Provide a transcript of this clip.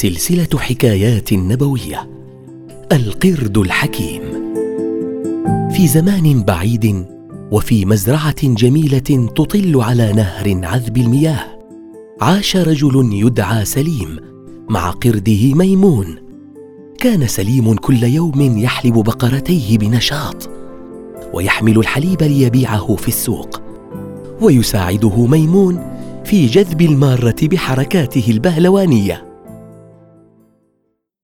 سلسلة حكايات نبوية. القرد الحكيم. في زمان بعيد، وفي مزرعة جميلة تطل على نهر عذب المياه، عاش رجل يدعى سليم مع قرده ميمون. كان سليم كل يوم يحلب بقرتيه بنشاط، ويحمل الحليب ليبيعه في السوق، ويساعده ميمون في جذب المارة بحركاته البهلوانية.